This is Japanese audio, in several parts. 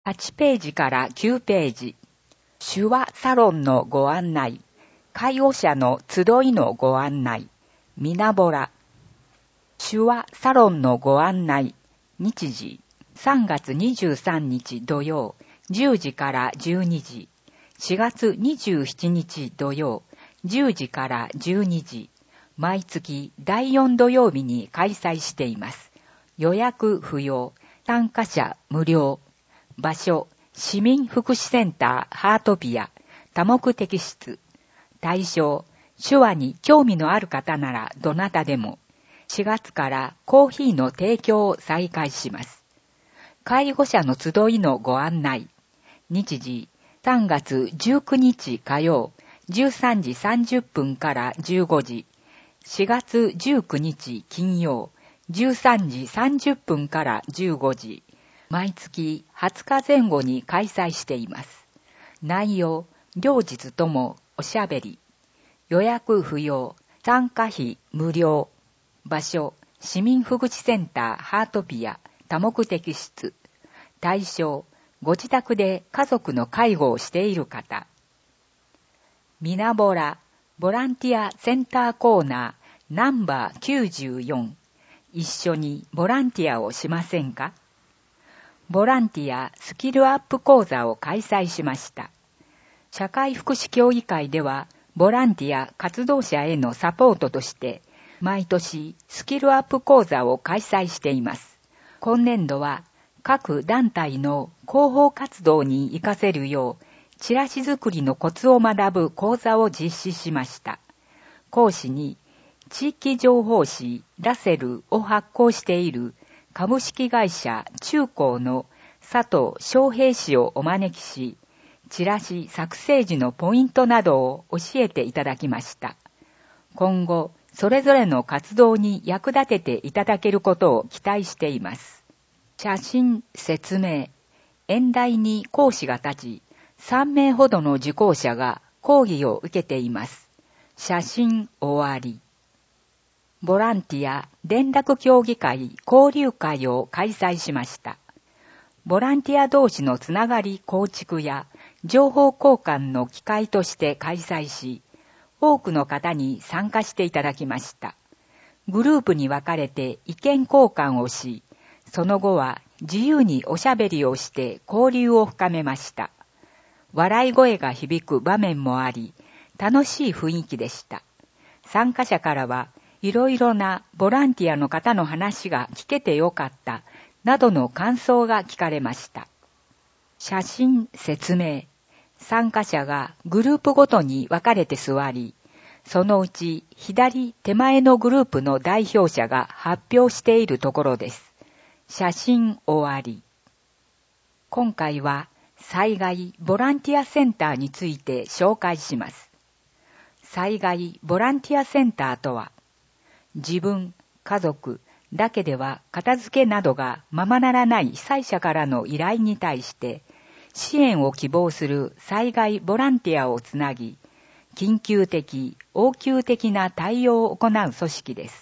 8ページから9ページ。手話サロンのご案内。介護者の集いのご案内。みなぼら。手話サロンのご案内。日時。3月23日土曜、10時から12時。4月27日土曜、10時から12時。毎月第4土曜日に開催しています。予約不要。参加者無料。場所、市民福祉センターハートピア、多目的室。対象、手話に興味のある方ならどなたでも。4月からコーヒーの提供を再開します。介護者の集いのご案内。日時、3月19日火曜、13時30分から15時。4月19日金曜、13時30分から15時。毎月20日前後に開催しています。内容、両日ともおしゃべり。予約不要、参加費無料。場所、市民福祉センターハートピア、多目的室。対象、ご自宅で家族の介護をしている方。みなぼら、ボランティアセンターコーナーナンバー94。一緒にボランティアをしませんか？ボランティアスキルアップ講座を開催しました。社会福祉協議会では、ボランティア活動者へのサポートとして、毎年スキルアップ講座を開催しています。今年度は、各団体の広報活動に活かせるよう、チラシ作りのコツを学ぶ講座を実施しました。講師に、地域情報誌ラセルを発行している株式会社中高の佐藤昌平氏をお招きし、チラシ作成時のポイントなどを教えていただきました。今後、それぞれの活動に役立てていただけることを期待しています。写真説明。演題に講師が立ち、3名ほどの受講者が講義を受けています。写真終わり。ボランティア連絡協議会交流会を開催しました。ボランティア同士のつながり構築や情報交換の機会として開催し、多くの方に参加していただきました。グループに分かれて意見交換をし、その後は自由におしゃべりをして交流を深めました。笑い声が響く場面もあり、楽しい雰囲気でした。参加者からはいろいろなボランティアの方の話が聞けてよかった、などの感想が聞かれました。写真説明。参加者がグループごとに分かれて座り、そのうち左手前のグループの代表者が発表しているところです。写真終わり。今回は災害ボランティアセンターについて紹介します。災害ボランティアセンターとは、自分、家族だけでは片付けなどがままならない被災者からの依頼に対して支援を希望する災害ボランティアをつなぎ、緊急的、応急的な対応を行う組織です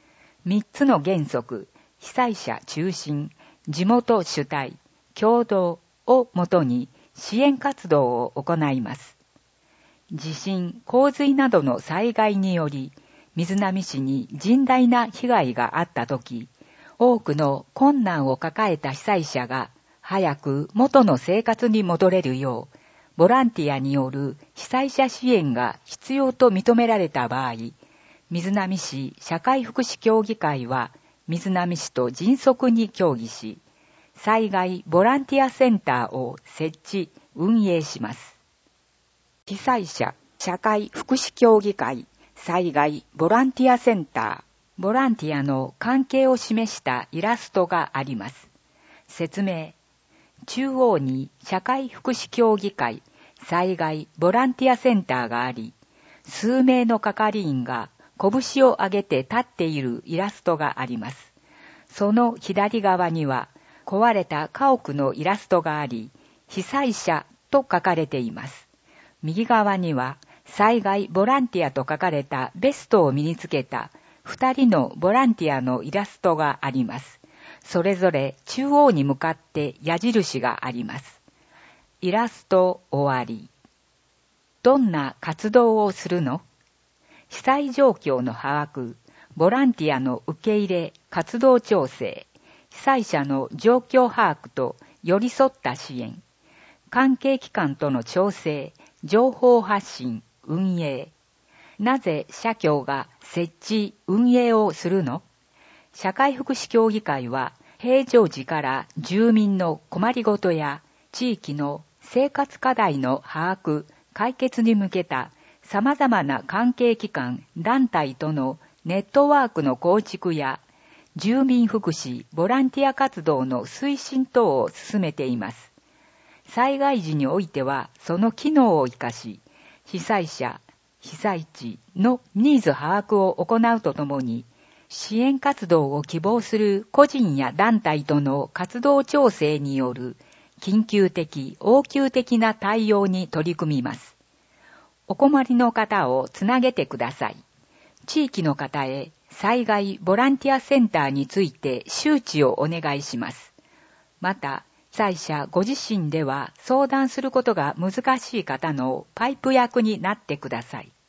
。3つの原則、被災者中心、地元主体、共同をもとに支援活動を行います。地震、洪水などの災害により、瑞浪市に甚大な被害があったとき、多くの困難を抱えた被災者が早く元の生活に戻れるよう、ボランティアによる被災者支援が必要と認められた場合、瑞浪市社会福祉協議会は瑞浪市と迅速に協議し、災害ボランティアセンターを設置、運営します。被災者社会福祉協議会災害ボランティアセンター、ボランティアの関係を示したイラストがあります。説明。中央に社会福祉協議会災害ボランティアセンターがあり、数名の係員が拳を上げて立っているイラストがあります。その左側には壊れた家屋のイラストがあり、被災者と書かれています。右側には災害ボランティアと書かれたベストを身につけた2人のボランティアのイラストがあります。 それぞれ中央に向かって矢印があります。イラスト終わり。どんな活動をするの？被災状況の把握、ボランティアの受け入れ、活動調整、被災者の状況把握と寄り添った支援、関係機関との調整、情報発信、運営。なぜ社協が設置、運営をするの？社会福祉協議会は平常時から住民の困りごとや地域の生活課題の把握、解決に向けた様々な関係機関、団体とのネットワークの構築や住民福祉、ボランティア活動の推進等を進めています。災害時においてはその機能を生かし、被災者、被災地のニーズ把握を行うとともに、支援活動を希望する個人や団体との活動調整による緊急的、応急的な対応に取り組みます。お困りの方をつなげてください。地域の方へ災害ボランティアセンターについて周知をお願いします。また、被災者ご自身では相談することが難しい方のパイプ役になってください。